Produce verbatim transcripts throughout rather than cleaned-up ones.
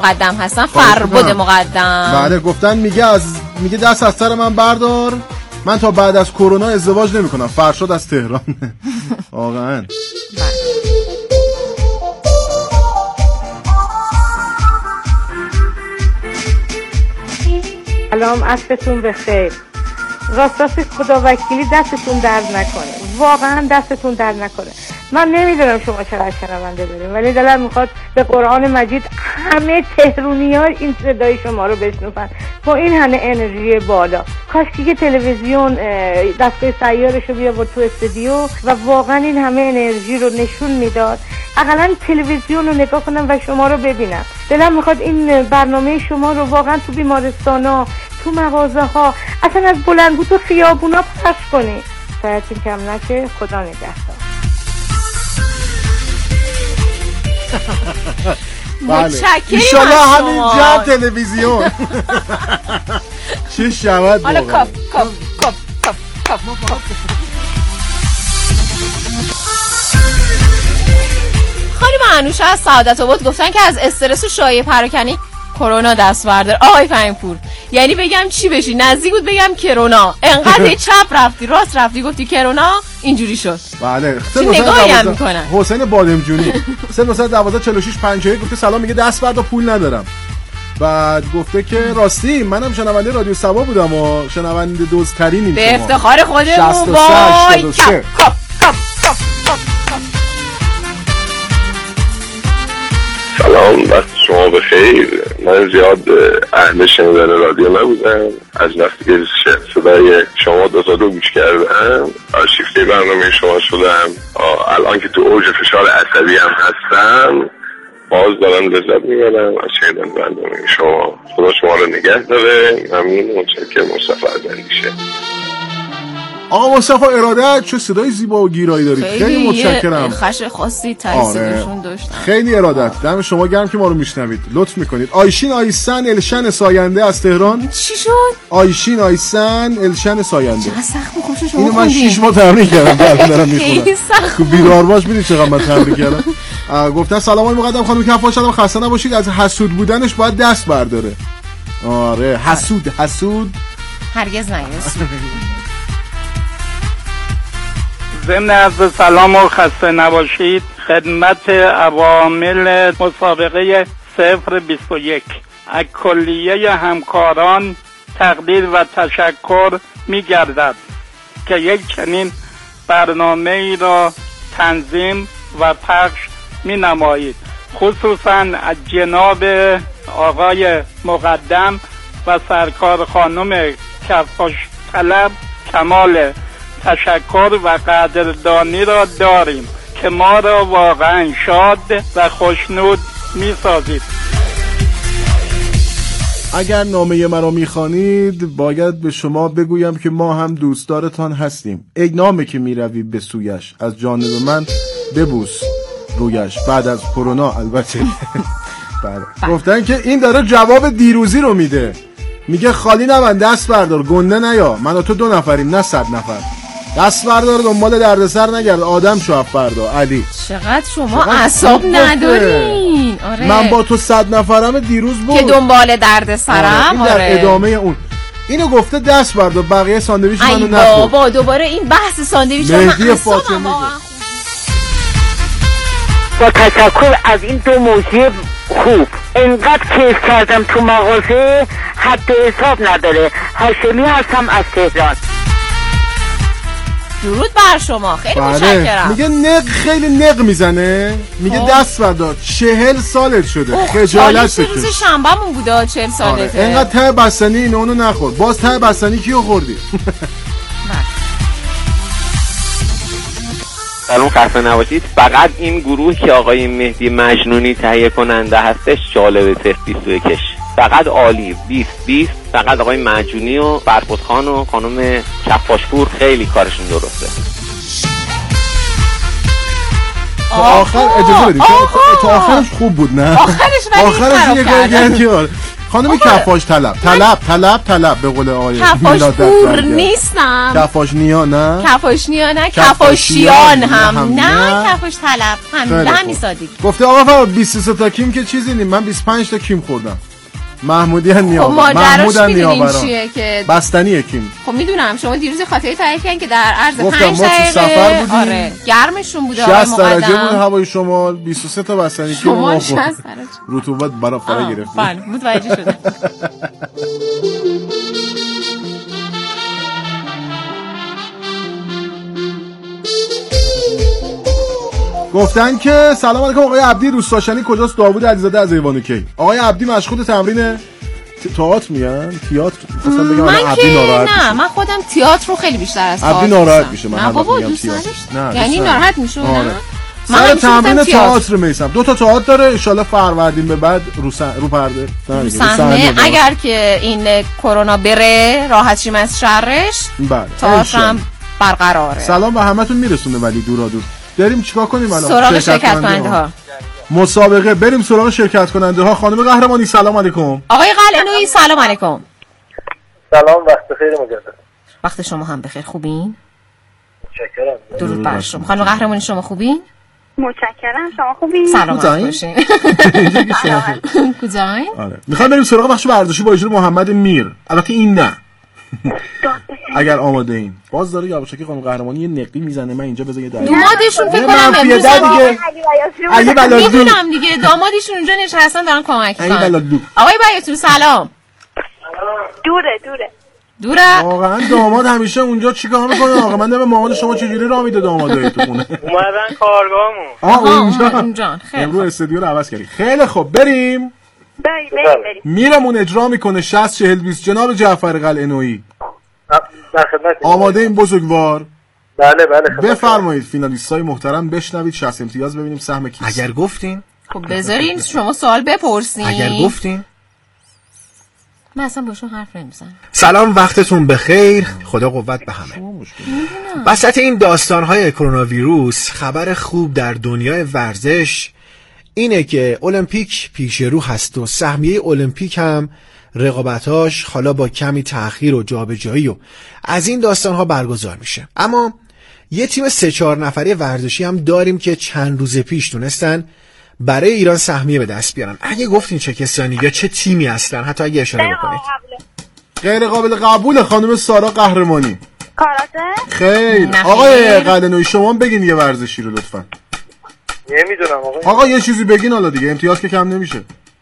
مقدم هستن. فربد مقدم. بله گفتن میگه از میگه دست از سر من بردار، من تا بعد از کرونا ازدواج نمیکنم. فرشاد از تهران. واقعا سلام، عصرتون بخیر. راستاست خدا وکیلی دستتون درد نکنه، واقعا دستتون درد نکنه. من نمیدونم شما چقدر شنونده داریم، ولی دلم میخواد به قرآن مجید همه تهرونی ها این صدای شما رو بشنون با این همه انرژی بالا. کاش که تلویزیون دستگاه سیارش رو بیاورد تو استودیو و واقعا این همه انرژی رو نشون میداد. اقلا تلویزیون رو نگاه کنم و شما رو ببینم. دلم میخواد این برنامه شما رو واقعا تو بیمارستان ها، تو مغازه ها، اصلا از بلندگو تو خیابونا پخش کنی. سایتون کم نشه. خدا نگهدار. متشکرم. ایشالله همینجا تلویزیون چه شود. حالا کاف کاف کاف کاف کاف خانم انوشه از سعادت آباد گفتن که از استرس و شایعه پراکنی کرونا دست بردار. آقای فهیم‌پور یعنی بگم چی بشی؟ نزدیک بود بگم کرونا، انقدر چپ رفتی راست رفتی گفتی کرونا، اینجوری شد. بله چی نگاهی هم میکنن. حسین بادمجونی سه نه یک دو چهار شش پنجاه گفته سلام، میگه دست بردار پول ندارم. بعد گفته که راستی منم شنونده رادیو سبا بودم و شنونده دوزترینیم به افتخار خودمون. وای سلام، وقت شما بخیر. من زیاد اهل شنیدن رادیو نبودم، از وقتی که صدای شما دو تا دو گوش کردم شیفته برنامه شما شدم. الان که تو اوج فشار عصبی هم هستم باز دارم لذت میبرم از شنیدن برنامه شما. خدا شما رو نگه داره. ممنون، متشکرم. مصطفی از اندیشه. آقا مصطفی ارادت، چه صدای زیبا و گیرایی دارید. خیلی, خیلی متشکرم. خش خاصی تایسیدشون داشتن. خیلی ارادت. دم شما گرم که ما رو میشنوید. لطف میکنید. آیشین آیسن الشن ساینده از تهران. چی شد؟ آیشین آیسن الشن ساینده. چقدر سخت می‌خوشه شما. اینو من شش ماه تمرین کردم بعد دارم میخونم. خیلی سخت. بیدار باش ببین چقدر من تمرین کردم. گفتن سلام آقای مقدم خانم کفاش، شما خسته نباشید. از حسود بودنش باید دست برداره. آره حسود حسود هرگز نیست. ضمن عرض سلام و خسته نباشید خدمت عوامل مسابقه صفر بیست و یک. از کلیه همکاران تقدیر و تشکر می گردد که یک چنین برنامه ای را تنظیم و پخش می نمایید. خصوصا از جناب آقای مقدم و سرکار خانم کفاش طلب کمال تشکر و قدردانی را داریم که ما را واقعا شاد و خوشنود می سازید. اگر نامه مرا میخوانید باید به شما بگویم که ما هم دوستدارتان هستیم. ای نامه که میروی به سویش، از جانب من ببوس رویش. بعد از کرونا البته. بله. گفتن که این داره جواب دیروزی رو میده، میگه خالی نبند دست بردار، گنده نیا، من و تو دو نفریم نه صد نفر. دست بردار، دنبال دردسر نگرد، آدم شو فردا. علی چقدر شما اعصاب ندارین. آره من با تو صد نفرم دیروز بود که دنبال دردسرم. آره. این در آره. ادامه اون اینو گفته دست بردار، بقیه ساندویچ منو نخور. ای بابا دوباره این بحث ساندویچ مهدی فاطمی با تشکر از این دو موضوع خوب. اینقدر کیف کردم تو مغازه حد حساب نداره. هاشمی هستم از تهران. درود بر شما، خیلی متشکرم. میگه نق خیلی نق میزنه، میگه آه. دست بردار، چهل سالت شده، خجالت بکش. روز شنبهمون بوده چهل سالته. آره. اینقدر ته بستنی اینو اونو نخور. باز ته بستنی کیو خوردی؟ سلام، خسته نباشید. فقط این گروه که آقای مهدی مجنونی تهیه کننده هستش جالبه. صفر بیست و یک فقط عالی. بیست بیست فقط آقای مجنونی و فرفود خان و خانم کفاشپور خیلی کارشون درسته. تا آخر اجازه بدید، تا آخرش خوب بود نه؟ آخرش ولی آخرش یه گرگردی. خانم کفاش طلب طلب طلب طلب به قول آقای کفاش پور نیستم. کفاش نیا نه کفاش نیا نه کفاشیان هم نه کفاش طلب همین همین سادگی. گفته آقا فقط بیست و سه تا کیم که چیزی نیم، من بیست و پنج تا کیم خوردم. محمودی ان نیا محمود ان نیا چیه که بستنی کیم. خب میدونم شما دیروز خاطره تعریف کردین که در عرض پنج دقیقه آره گرمشون بوده آقای شصت درجه بود هوای شمال، بیست و سه تا بستنی کیم شما شصت درجه رطوبت برا فرا گرفت. بله متوجه شدم. گفتن که سلام علیکم آقای عبدی دوست داشتنی کجاست؟ داوود علیزاده از ایوان کی. آقای عبدی مشغول تمرین تئاتر میان تئاتر مثلا بگم من عبدی ناراحت نه من خودم تئاتر رو خیلی بیشتر از عبدی ناراحت میشه. من نه بابا دوست نداشت یعنی ناراحت میشه نه من تمرین تئاتر میسم. دو تا تئاتر داره ان شاء الله فروردین به بعد رو سن... رو پرده رو صحنه اگر که این کرونا بره راحت شیم از شرش. بله تئاترم برقراره. سلام به همتون میرسونه ولی دورا دور. بریم چیکار کنیم الان؟ سراغ شرکت کننده ها. مسابقه بریم سراغ شرکت کننده ها. خانم قهرمانی سلام علیکم. آقای قلعه‌نویی سلام علیکم. سلام وقت بخیر مجدد. وقت شما هم بخیر. خوبین؟ متشکرم. درود بر شما. خانم قهرمانی شما خوبین؟ متشکرم. شما خوبین؟ سلامت باشین. کجایین؟ آره. میخوام بریم سراغ بخش ورزشی با اجازه محمد میر. البته این نه. اگر آماده این باز داره یواشکی خانم قهرمانی یه نقی میزنه. من اینجا بذار یه دایره دامادشون فکر کنم امروز دیگه اگه بلادو میدونم دیگه دامادشون اونجا نشستن دارن کمک میکنن. آقای بیاتون سلام. دوره دوره دوره واقعا داماد همیشه اونجا چیکار میکنه؟ آقا من نمیدونم مامان شما چجوری راه میده دامادای تو خونه. اومدن کارگاهمون. آها اونجا اونجا. امروز استودیو رو عوض کردی. خیلی خوب بریم. بریم بریم. میرمون اجرا میکنه شصت چهل بیست جناب جعفر قلعه‌نویی. در خدمت. آماده این بزرگوار؟ بله بله. بفرمایید فینالیستای محترم بشنوید شصت امتیاز ببینیم سهم کیست. اگر گفتین خب بذارین شما سوال بپرسین. اگر گفتین من اصلا باشون حرف نمیزنم. سلام وقتتون بخیر. خدا قوت به همه. وسط این داستان‌های کرونا ویروس خبر خوب در دنیای ورزش اینه که المپیک پیش رو هست و سهمیه المپیک هم رقابتاش حالا با کمی تأخیر و جابجایی و از این داستان‌ها برگزار میشه. اما یه تیم سه چهار نفری ورزشی هم داریم که چند روز پیش تونستن برای ایران سهمیه به دست بیارن. اگه گفتین چه کسانی یا چه تیمی هستن حتی اگه اشاره بکنید. غیر قابل قبول خانم سارا قهرمانی. کاراته؟ خیر. آقای قلعه‌نویی شما بگین یه ورزشی رو لطفاً. نمیدونم آقا. آقا یه چیزی بگین حالا دیگه امتیاز که کم نمیشه.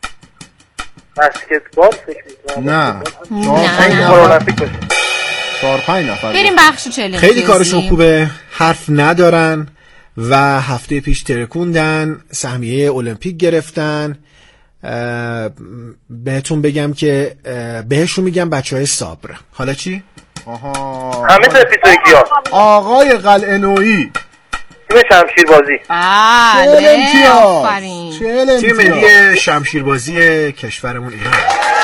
بسکتبال فکر می‌کنم. نه. نه. المپیک باشه. چهار پنج نفر. بریم بخش چلنج. خیلی کارشون خوبه. حرف ندارن و هفته پیش ترکوندن، سهمیه المپیک گرفتن. بهتون بگم که بهشون میگم بچهای صبر. حالا چی؟ آها. همه تپیسویکی ها. آقای قلعه‌نویی. تیم شمشیر بازی. بله. آفرین. تیم ملی شمشیر بازی کشورمون ایران.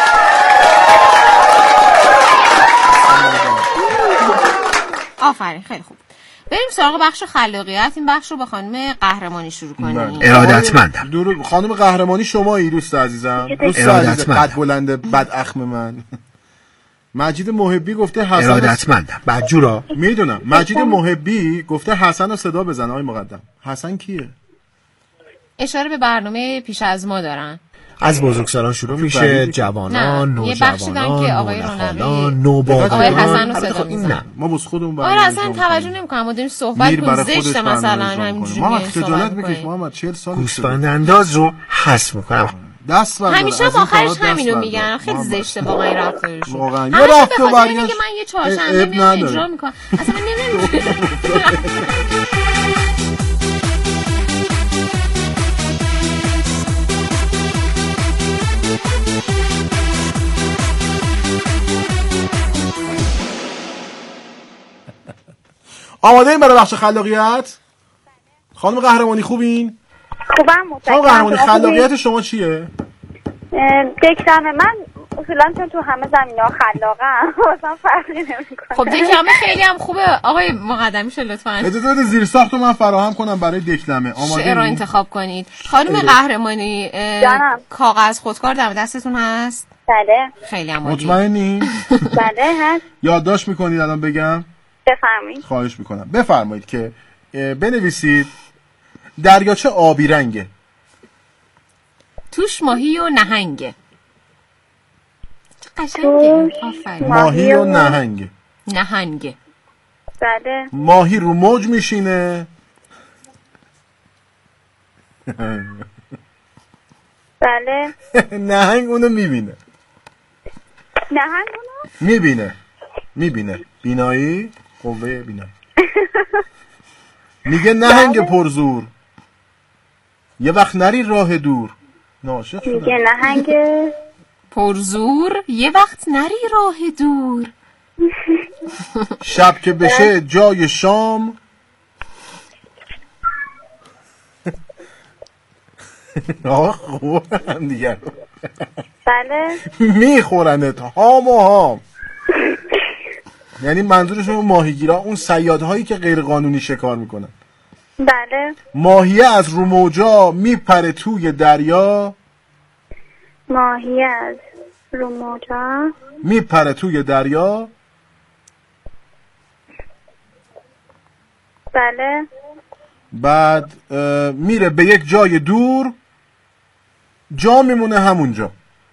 آفرین خیلی خوب. بریم سراغ بخش خلاقیت. این بخش رو با خانم قهرمانی شروع کنیم. ارادتمندم. درود خانم قهرمانی شمایی دوست عزیزم. دوست عزیز قد بلند بد اخم من. مجید محبی گفته حسن. ارادتمندم. بدجورا. میدونم. مجید محبی گفته حسن رو صدا بزن آقای مقدم. حسن کیه؟ اشاره به برنامه پیش از ما دارن. از بزرگسالان شروع میشه، جوانان، نوجوانان، نوجوانان، نوباغیان. آقای حسن رو صدا میزنن. ما بس خودمون آره اصلا توجه نمی‌کنم. ما داریم صحبت کنیم زشته مثلا همینجوری. محمد خجالت بکش محمد چهل سال. گوسفند انداز رو حذف می‌کنم. دست بردار. همیشه هم آخرش همینو میگن. خیلی زشته واقعا این رفتارشون. واقعا یه رفت و برگشت. میگه من یه چهارشنبه میام اجرا میکنم. اصلا من نمیدونم. آماده این برای بخش خلاقیت؟ خانم قهرمانی خوبین؟ خوبم متشکرم. خانم قهرمانی خلاقیت شما چیه؟ دکتر من اصولا چون تو همه زمین‌ها خلاقم واسه فرقی نمی‌کنه. خب دکلمه خیلی هم خوبه آقای مقدمیشه لطفاً. اجازه بده زیر ساختو من فراهم کنم برای دکلمه. آماده شعر رو انتخاب کنید. خانم قهرمانی کاغذ خودکار در دستتون هست؟ بله. خیلی عالی. مطمئنی؟ بله هست. یادداشت می‌کنید الان بگم؟ بفرمایید. خواهش می‌کنم. بفرمایید که بنویسید دریاچه آبی رنگه. توش ماهی و نهنگه. چه قشنگه. آفرین. ماهی و نهنگه. نهنگه. بله. ماهی رو موج میشینه. بله. نهنگ اونو میبینه. نهنگ اونو؟ میبینه. میبینه. بینایی؟ قوه بینایی. میگه نهنگ پرزور. یه وقت نری راه دور. ناشق شدم. میگه نهنگ پرزور یه وقت نری راه دور. شب که بشه جای شام. آه خوبم دیگر. بله. میخورنت هام و هام. یعنی منظورشون ماهیگیرا اون صیادهایی که غیر قانونی شکار میکنن. بله. ماهیه از رو موجا میپره توی دریا. ماهی از رو موجا میپره توی دریا. بله. بعد میره به یک جای دور. جا میمونه همونجا.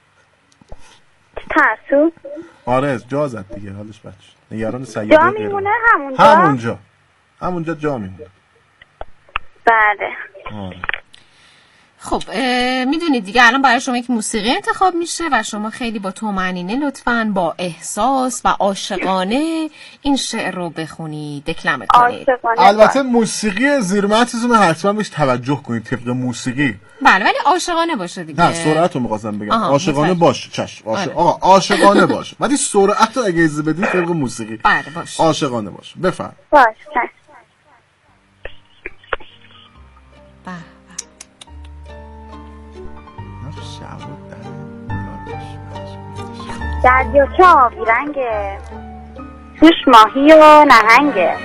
ترسو. آره جا زد دیگه حالش بد شد. نگران سیاده جا میمونه همونجا. همونجا همونجا جا میمونه. بله. آره. خب میدونید دیگه الان برای شما یک موسیقی انتخاب میشه و شما خیلی با طمأنینه لطفاً با احساس و عاشقانه این شعر رو بخونید، دکلمه کنید. البته موسیقی زیر متنتون حتما بهش توجه کنید طبق موسیقی. بله ولی عاشقانه باشه دیگه. نه سرعت رو می‌خواستم بگم. عاشقانه باشه. چشم. عاشق آقا عاشقانه باشه. ولی سرعت رو اگه اجازه بدید طبق موسیقی. بله باشه. عاشقانه باشه. بفرم. باشه. دریاچه آبی رنگه، توش ماهی و نهنگه.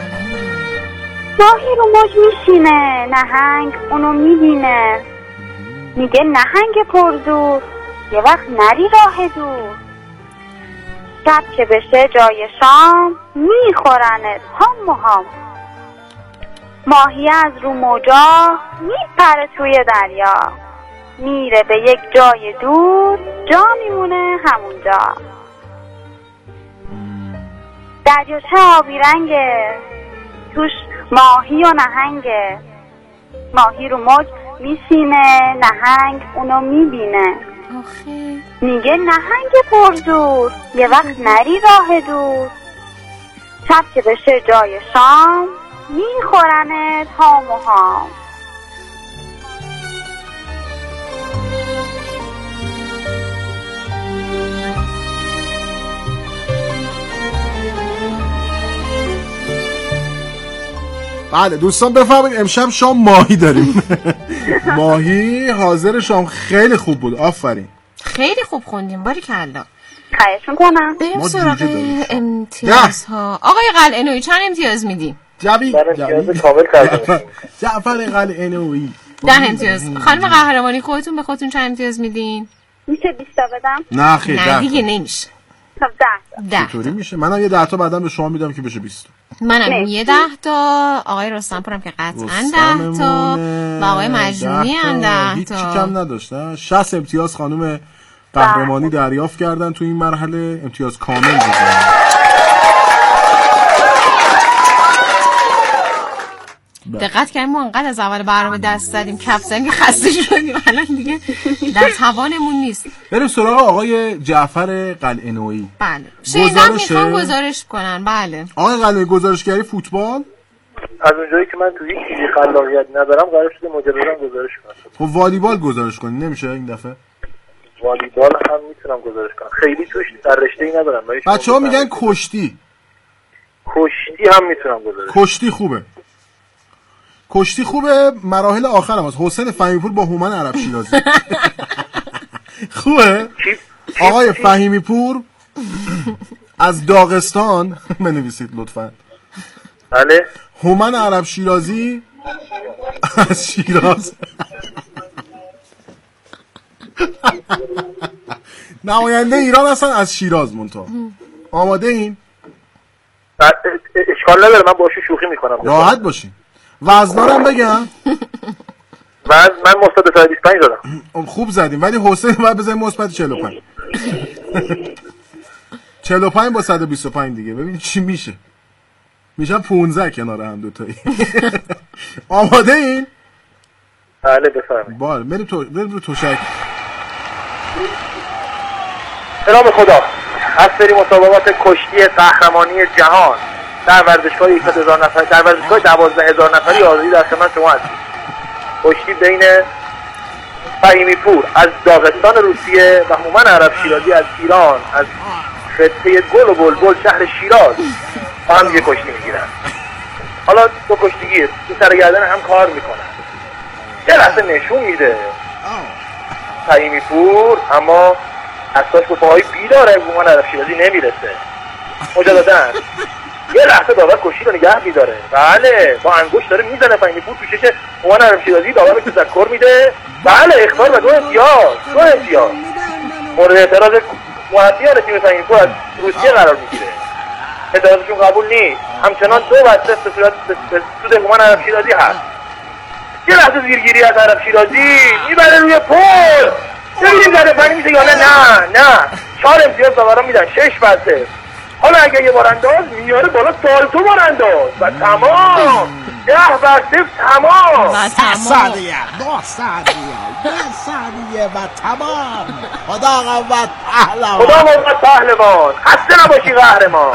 ماهی رو موج میشینه، نهنگ اونو میبینه. میگه نهنگ پرزور یه وقت نری راه دور. شب که بشه جای شام میخورنت هام و هام. ماهی از رو موجا میپره توی دریا. میره به یک جای دور، جا میمونه همونجا. دریاچه آبی رنگه، توش ماهی و نهنگه. ماهی رو موج میشینه، نهنگ اونو میبینه. میگه نهنگ پرزور یه وقت نری راه دور. شب که بشه جای شام میخورنت هام و هام. بله دوستان بفرمایید امشب شام ماهی داریم. ماهی حاضر شام. خیلی خوب بود. آفرین. خیلی خوب خوندیم. باریکلا. خواهش می‌کنم. بریم سراغ امتیازها. آقای قلعه‌نویی چند امتیاز میدیم؟ جبی امتیاز کامل کردم. جعفر قلعه‌نویی ده امتیاز. خانم قهرمانی خودتون به خودتون چند امتیاز میدین؟ میشه بیست تا بدم؟ نه خیلی. نه دیگه نمیشه. خب ده. ده. چطوری میشه؟ منم یه ده تا بعدم به شما میدم که بشه بیست. منم یه ده تا. آقای رستمپورم که قطعا ده تا و آقای مجنونی هم ده تا. هیچی کم نداشت نه. شصت امتیاز خانم قهرمانی دریافت کردن تو این مرحله. امتیاز کامل بودن. دقت کردیم ما انقدر از اول برنامه دست زدیم کف زدیم که خسته شدیم الان دیگه در توانمون نیست. بریم سراغ آقای جعفر قلعه‌نویی. بله شنیدم میخوام گزارش کنن. بله آقای قلعه‌نویی گزارشگری فوتبال. از اونجایی که من تو هیچ چیزی خلاقیت ندارم قرار شده مجددا گزارش کنم. خب والیبال گزارش کنی نمیشه این دفعه؟ والیبال هم میتونم گزارش کنم. خیلی توش در رشته‌ای ندارم. بچه‌ها میگن کشتی. کشتی هم میتونم گزارش. کشتی خوبه. کشتی خوبه. مراحل آخر هم هست. حسین فهمی‌پور با هومن عرب شیرازی. خوبه؟ آقای فهیمی پور از داغستان بنویسید لطفا. بله. هومن عرب شیرازی از شیراز. نماینده ایران هستن از شیراز. منتها آماده این؟ اشکال نداره، من باشو شوخی میکنم. راحت باشین. وزنارم بگم. من من مثبت صد و بیست و پنج دادم. خوب زدیم، ولی حسین بعد بزنیم مثبت چهل و پنج. چهل و پنج با صد و بیست و پنج دیگه ببین چی میشه. میشن پانزده کنار هم دوتایی. آماده این؟ بله بفرمایید. بله بریم تو بریم رو توشک. به نام خدا. از سری مسابقات کشتی قهرمانی جهان در ورزشگاه یک هزار نفر در ورزشگاه دوازده هزار نفری آزادی در خدمت شما هستیم. کشتی بین فهیمی پور از داغستان روسیه و هومن عرب شیرازی از ایران از خطه گل و بلبل شهر شیراز با هم دیگه کشتی میگیرن. حالا دو کشتیگیر این سرگردن هم کار میکنن. یه لحظه نشون میده فهیمی پور اما اساس به پاهای بیداره هومن عرب شیرازی نمیرسه. مجدداً یه لحظه داور کشتی رو نگه میداره. بله با انگوش داره میزنه فهیمی پور تو چش هومن عرب شیرازی. داور رو تذکر میده. بله اخطار و دو امتیاز دو امتیاز مورد اعتراض مربیان تیم فهیمی پور از روسیه قرار میگیره. اعتراضشون قبول نیست. همچنان دو وسط به صورت به سود هومن عرب شیرازی هست. یه لحظه زیرگیری از عرب شیرازی میبره روی پل. ببینیم زده پنی میشه یا نه. نه نه چهار امتیاز داوران میدن. شش بسته. حالا اگه یه بار انداز میاره بالا سالتو بار انداز و تمام. ده بر صفر تمام. سه ثانیه دو ثانیه ده ثانیه و تمام. خدا قوت پهلوان. خدا قوت پهلوان. خسته نباشی قهرمان.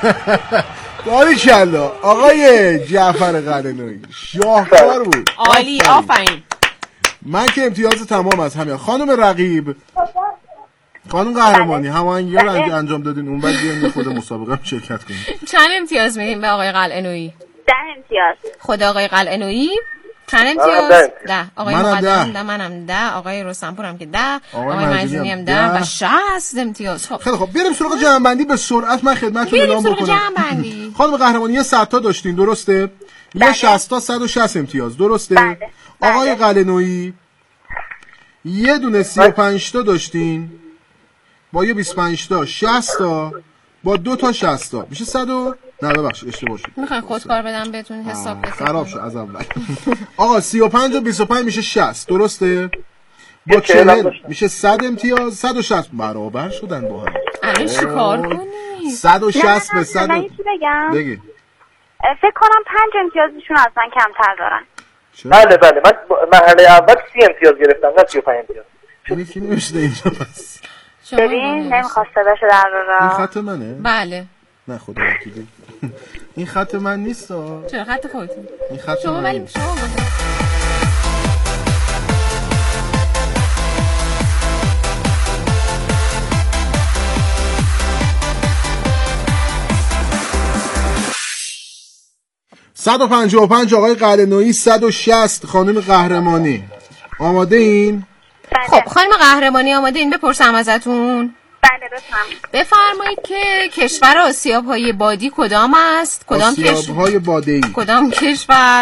باریکلا آقای جعفر قلعه‌نویی شاهکار بود. عالی آفرین. من که امتیاز تمام از همین. خانم رقیب خانم قهرمانی هماهنگی رو انجام دادین اون بعد بیاین خود مسابقه هم شرکت کنین. چند امتیاز میدیم به آقای قلعه‌نویی؟ ده امتیاز. خود آقای قلعه‌نویی چند امتیاز؟ ده. آقای مقدم ده. منم ده. آقای رستمپور هم که ده. آقای مجنونی هم ده و شصت امتیاز. خب خیلی خب بریم سراغ جمع‌بندی به سرعت. من خدمتتون اعلام بکنم. جمع‌بندی. خانم قهرمانی یه صد تا داشتین درسته؟ یه شصت تا صد و شصت امتیاز درسته؟ بله. آقای قلعه‌نویی یه دونه سی و پنج تا داشتین با یه بیست و پنج تا شصت تا با دو تا شصت تا میشه صد و نه ببخشید اشتباه شد. میخواین خودکار بدم بهتون حساب بکنم. خراب شد از اول. آقا سی و پنج و بیست و پنج میشه شصت درسته؟ با چهل میشه صد امتیاز. صد و شصت برابر شدن با هم. الان چیکار کنی؟ صد و شصت به صد. من چی بگم؟ بگی. فکر کنم پنج امتیازشون از من کمتر دارن. بله بله من مرحله اول سی امتیاز گرفتم نه سی و پنج امتیاز. چون کی نوشته اینجا پس؟ ببین نمیخواست صداشو در را. این خط منه؟ بله. نه خدا وکیلی. این خط من نیست. چرا خط خودتون؟ این خط شما ولی شما صد و پنجاه و پنج آقای قلعه‌نویی، صد و شصت خانم قهرمانی. آماده این؟ خب خانم قهرمانی آماده این؟ بپرسم ازتون. بله بفرمایید. بفرمایید که کشور آسیاب‌های بادی کدام است؟ کدام آسیاب‌های بادی کدام کشور؟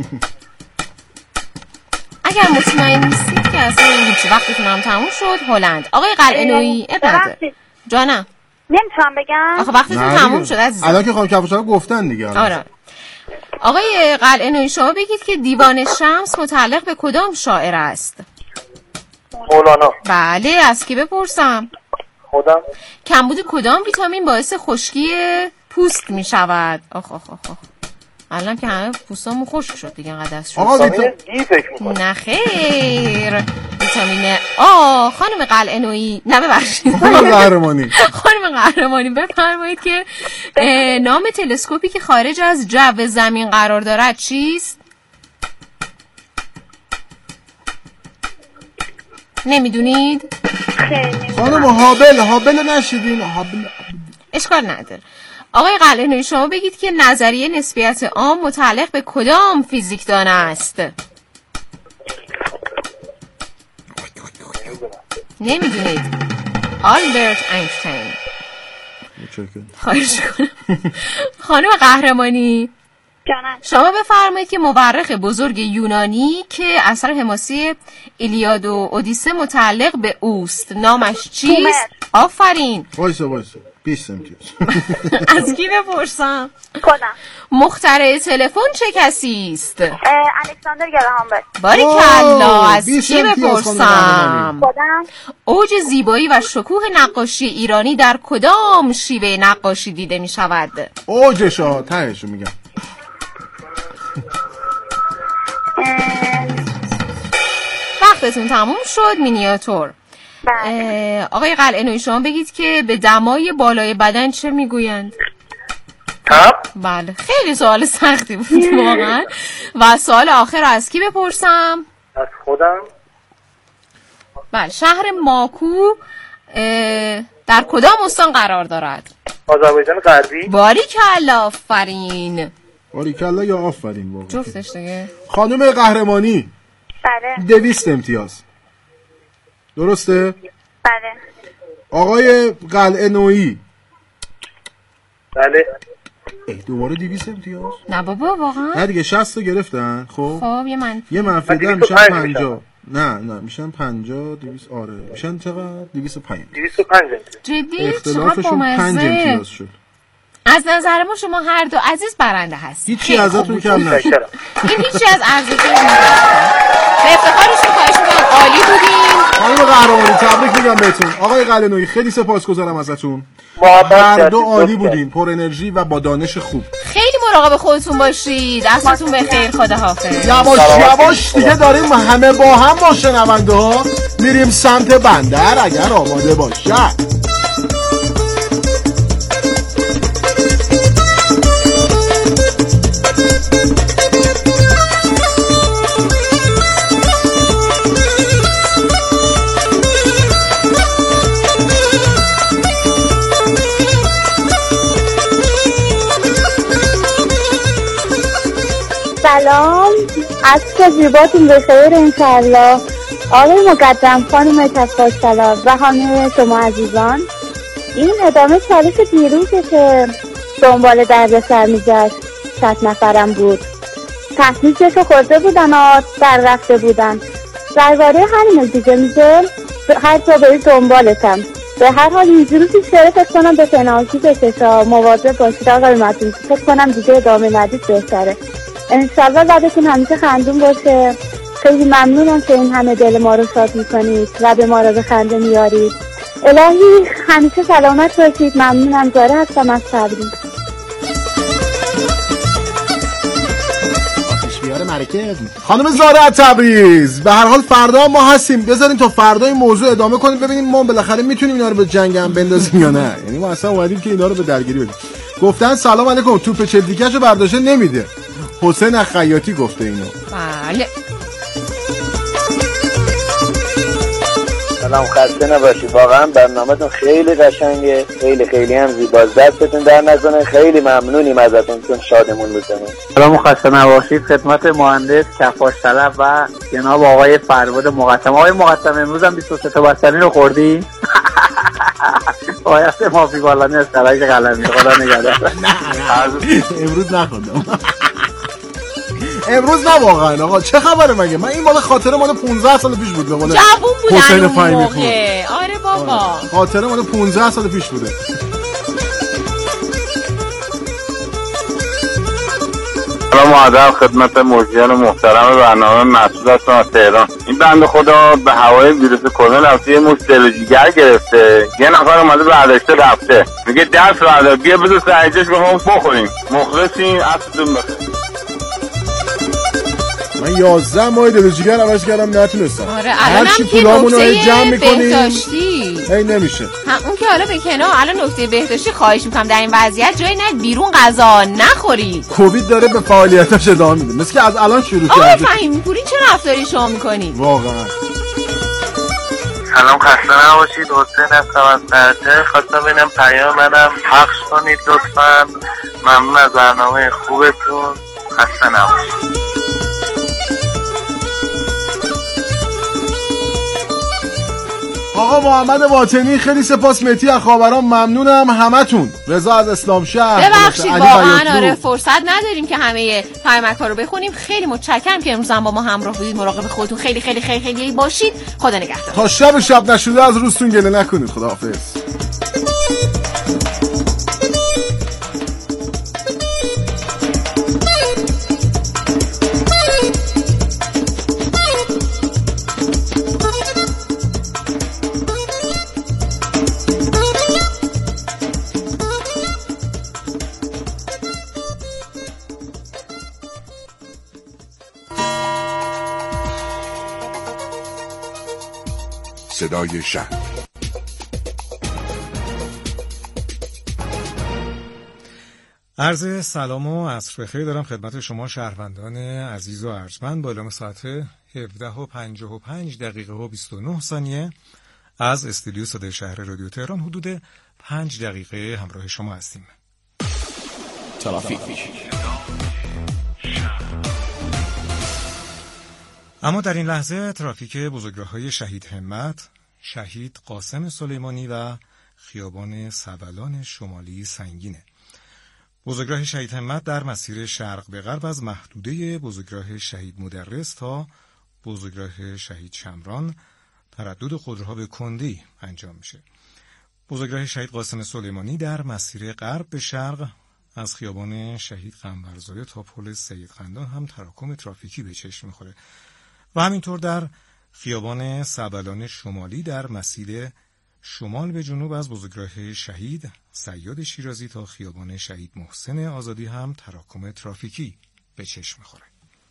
اگر مطمئن نیستید که اصلا هیچ وقتتون هم تموم شد. هلند. آقای قلعه‌نویی ابراده جانم نمیتونم بگم. آخه وقتتون تموم شد عزیزم. الان که خانم کفاشا گفتن دیگه. آره. آقای قلعه‌نویی شما بگید که دیوان شمس متعلق به کدام شاعر است؟ مولانا. بله. از کی بپرسم؟ خودم. کمبود کدام ویتامین باعث خشکی پوست می شود؟ آخ آخ آخ آخ الان که همه پوستامون خشک شد دیگه انقدر شد. آقا ویتامین دی فکر می‌کنم. نه خیر. ویتامین آ. خانم قلعه‌نویی نه ببخشید خانم قهرمانی خانم قهرمانی بفرمایید که نام تلسکوپی که خارج از جو زمین قرار دارد چیست؟ نمیدونید؟ خانم هابل. هابل نشیدین؟ هابل اشکال نداره. آقای قلعه‌نویی شما بگید که نظریه نسبیت عام متعلق به کدام فیزیکدان است؟ نمیدونید. آلبرت اینشتین. متشکرم. خواهش کنم. خانم قهرمانی جانم. شما بفرمایید که مورخ بزرگ یونانی که اثر حماسی ایلیاد و اودیسه متعلق به اوست نامش چیست؟ آفرین. وایسا وایسا بیست امتیاز. از کی بپرسم؟ خودم. مخترع تلفن چه کسی است؟ الکساندر گراهام بل. باریکلا. از کی بپرسم؟ خودم. اوج زیبایی و شکوه نقاشی ایرانی در کدام شیوه نقاشی دیده می شود؟ اوجشا تهشو میگم. وقتتون تموم شد. مینیاتور. آقای قلعه‌نویی شما بگید که به دمای بالای بدن چه میگویند؟ تب. بله خیلی سوال سختی بود واقعا. و سوال آخر رو از کی بپرسم؟ از خودم. بله شهر ماکو در کدام استان قرار دارد؟ آذربایجان غربی. باریکلا. آفرین. باریکلا یا آفرین واقعا جفتش دیگه. خانم قهرمانی بله. دویست امتیاز درسته؟ بله. آقای قلعه‌نویی. بله. ای دوباره دویست امتیاز؟ نه بابا واقعا؟ نه دیگه شصت رو گرفتن. خب خب یه منفی یه منفی ده میشن پنجاه. نه نه میشن پنجاه دویست. آره میشن چقدر؟ دویست و پنج. دویست و پنج. جدی؟ اختلافشون پنج امتیاز شد. از نظر ما شما هر دو عزیز برنده هست. هیچی ازتون کم نشد. این هیچی از ارزشتون نمیاد. به افتخارشون خواهش می‌کنم عالی بودین. خانم قهرمانی تبریک میگم بهتون. آقای قلعه‌نویی خیلی سپاسگزارم ازتون. محبت هر دو عالی بودین، پر انرژی و با دانش خوب. خیلی مراقب خودتون باشید. دستتون بخیر. خداحافظ. یواش یواش دیگه داریم همه با هم با شنونده ها میریم سمت بندر اگر آماده باشد. سلام. از تجرباتون بخیر انشاءالله. آقای مقدم، خانم تفاصلا و همه شما عزیزان، این ادامه چالش دیروزه که دنبال دردسر میگشت. صد نفرم بود. تحصیلشو خورده بودن و در رفته بودن. درباره همین دیگه میگه هر جا برید دنبالتم. به هر حال اینجوری پیش داره فکر کنم به پنالتی بکشا. مواظب باشید آقای مدین. فکر کنم دیگه ادامه ندید بهتره. انشالله بعدتون همیشه خندون باشه. خیلی ممنونم که این همه دل ما رو شاد میکنید و به ما رو به خنده میارید. الهی همیشه سلامت باشید. ممنونم. زاره هستم از تبریز. خانم زاره از تبریز. به هر حال فردا ما هستیم. بذارین تا فردا این موضوع ادامه کنیم ببینیم ما بالاخره میتونیم اینا رو به جنگ هم بندازیم یا نه. یعنی ما اصلا اومدیم که اینا رو به درگیری بدیم. گفتن سلام علیکم توپ چلتیکشو برداشته نمیده. حسین خیاطی گفته اینو. بله. سلام خسته نباشید. واقعا برنامه‌تون خیلی قشنگه. خیلی خیلی هم زیباست. دستتون در نکنه. خیلی ممنونیم ازتون چون شادمون می‌کنید. سلام خسته نباشید خدمت مهندس کفاش طلب و جناب آقای فرود مقدم. آقای مقدم امروز هم بیست و سه تا بستنی رو خوردی؟ آیت مافی بالانی از قلعه قلمی. خدا نگهدار. امروز نخوردم. امروز نه واقعا. آقا چه خبره مگه؟ من این مال خاطره مال پانزده سال پیش بود. به قول جوون بودن حسین اون فهیمی موقع. آره بابا. آره. خاطره مال پانزده سال پیش بوده. سلام و ادب خدمت مجریان محترم برنامه مسعود هستم از تهران. این بنده خدا به هوای ویروس کرونا رفته یه مشت دل و جیگر گرفته. یه نفر اومده برداشته رفته. میگه دست بردار بیا بذار سرجش بخوام بخوریم. مخلصین. عصرتون بخیر. من یازده ماه دل و جیگر عوض کردم نتونستم. آره الان هم که نکته بهداشتی هی نمیشه. هم اون که حالا به کنار الان نکته بهداشتی خواهش میکنم در این وضعیت جایی نه بیرون غذا نخورید. کووید داره به فعالیتاش ادامه میده. مثل که از الان شروع کرده. آقا فهیمی پوری چه رفتاری شما میکنید؟ واقعا. سلام خسته نباشید. حسین هستم از قرطه. خواستم ببینم پیام منم پخش کنید لطفاً. ممنون از برنامه خوبتون. خسته نباشید. آقا محمد باطنی خیلی سپاس. مهدی از خاوران ممنونم. همتون. رضا از اسلام شهر. ببخشید واقعا آره فرصت نداریم که همه پیامک‌ها رو بخونیم. خیلی متشکرم که امروز هم با ما همراه بودید. مراقب خودتون خیلی خیلی خیلی خیلی باشید. خدا نگهدار. تا شب شب نشده از روزتون گله نکنید. خداحافظ. صدای شهر. عرض سلام و عصر بخیر دارم خدمت شما شهروندان عزیز و ارجمند. با اعلام ساعت هفده و پنجاه و پنج دقیقه و بیست و نه ثانیه از استودیو صدای شهر رادیو تهران حدود پنج دقیقه همراه شما هستیم. ترافیک. اما در این لحظه ترافیک بزرگراه‌های شهید همت، شهید قاسم سلیمانی و خیابان سبلان شمالی سنگینه. بزرگراه شهید همت در مسیر شرق به غرب از محدوده بزرگراه شهید مدرس تا بزرگراه شهید شمران تردد خودروها به کندی انجام میشه. بزرگراه شهید قاسم سلیمانی در مسیر غرب به شرق از خیابان شهید قنبرزاده تا پل سید خندان هم تراکم ترافیکی به چشم میخوره و همینطور در خیابان سبلان شمالی در مسیر شمال به جنوب از بزرگراه شهید صیاد شیرازی تا خیابان شهید محسن آزادی هم تراکم ترافیکی به چشم میخوره.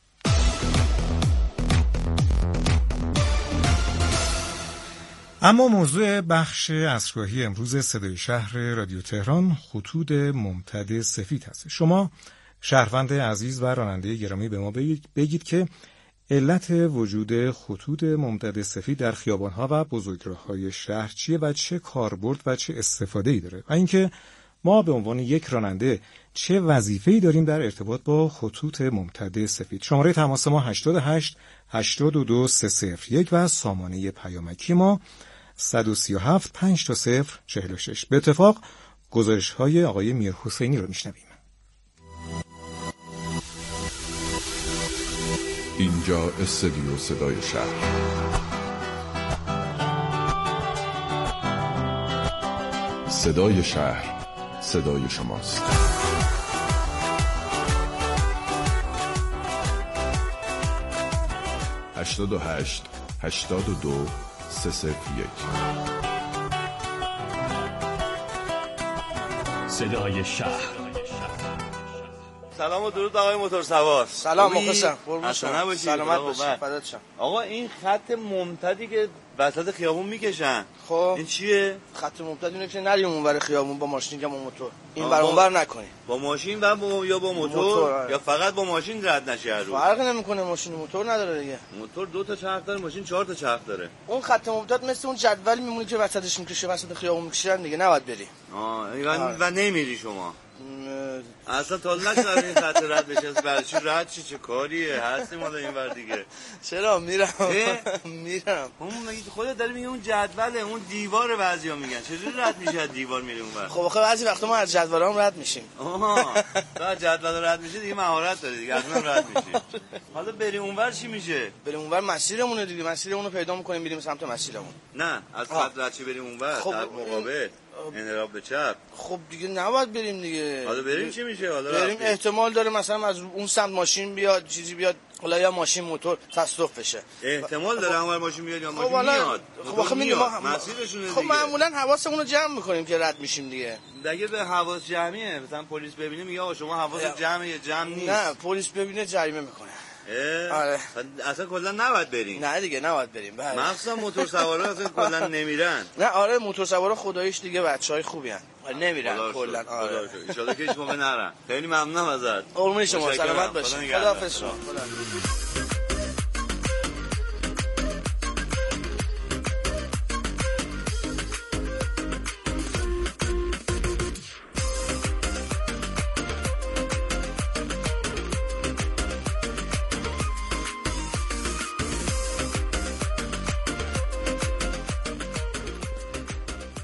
اما موضوع بخش عصرگاهی امروز صدای شهر رادیو تهران خطوط ممتد سفید هست. شما شهروند عزیز و راننده گرامی به ما بگید, بگید که علت وجود خطوط ممتد سفید در خیابان‌ها و بزرگراه‌های شهر چیه و چه کاربرد و چه استفاده‌ای داره و اینکه ما به عنوان یک راننده چه وظیفه‌ای داریم در ارتباط با خطوط ممتد سفید. شماره تماس ما هشت هشت هشت دو سه صفر یک و سامانه پیامکی ما صد و سی و هفت پنج تا صفر چهل و شش. به اتفاق گزارش‌های آقای میرحسینی رو میشنویم. اینجا استودیو صدای شهر. صدای شهر، صدای شماست. هشتاد و هشت هشتاد و دو سه صفر یک. صدای شهر. سلام و درود آقای موتور سوار. سلام مخلصم. قربون شما. سلامت باشید. فدات شم. آقا این خط ممتدی که وسط خیابون میکشن خب این چیه؟ خط ممتد اینه که نریم اونور خیابون با ماشین یا با موتور. این ور اونور نکنیم. با ماشین و با یا با موتور, موتور یا فقط با ماشین رد نشه رو. فرقی نمیکنه ماشین موتور نداره دیگه. موتور دو تا چرخ داره، ماشین چهار تا چرخ داره. اون خط ممتد مثل اون جدول میمونه که وسطش میکشه، وسط خیابون میکشن دیگه، نباید بری. آه و, و نمیری شما. اصلا تا نشد این خط رد بشه. برای چی رد چی چه کاریه؟ هستیم ما این ور دیگه. چرا میرم میرم. اون میگه خودت داری میگه اون جدوله، اون دیوار بعضیا میگن چجوری رد میشه دیوار میره اون ور؟ خب آخه بعضی وقتا ما از جدولام رد میشیم. آها تا جدول رد میشه دیگه مهارت داری دیگه، اصلا رد میشی. حالا بری اون ور چی میشه؟ بریم اون ور مسیرمونه دیگه، مسیرمون رو پیدا میکنیم میریم سمت مسیرمون. نه از خط رد چی بریم اون ور؟ خب طرف مقابل انحراف به چپ. خب دیگه نباید بریم دیگه. حالا بریم چی میشه؟ حالا بریم احتمال داره مثلا از اون سمت ماشین بیاد چیزی بیاد، حالا یا ماشین موتور تصادف بشه. احتمال داره اون ماشین بیاد یا ماشین میاد. خب آخه میاد مسیرشونه دیگه. خب معمولا حواسمون رو جمع میکنیم که رد میشیم دیگه. دیگه به حواس جمعیه، مثلا پلیس ببینه میگه آقا شما حواس جمعیه، جمع نیست. نه پلیس ببینه جریمه میکنه. آره اصلا کلا نباید بریم. نه دیگه نباید بریم. بله مخصوصا موتور سوارا اصلا کلا نمیرن. نه آره موتور سوارا خداییش دیگه بچهای خوبی ان، نمیرن کلا. آره ان شاء الله که هیچ موقع نرن. خیلی ممنونم ازت. قربون شما، سلامت باشید. خداحافظ شما.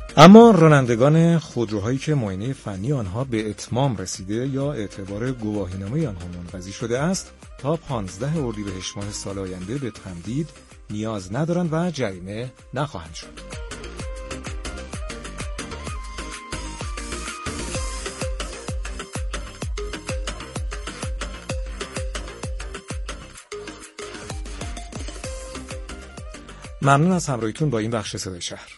اما رانندگان خودروهایی که معاینه فنی آنها به اتمام رسیده یا اعتبار گواهینامه آنها منقضی شده است، تا پانزده اردیبهشت ماه سال آینده به تمدید نیاز ندارند و جریمه نخواهند شد. ممنون از همراهیتون با این بخش صدای شهر.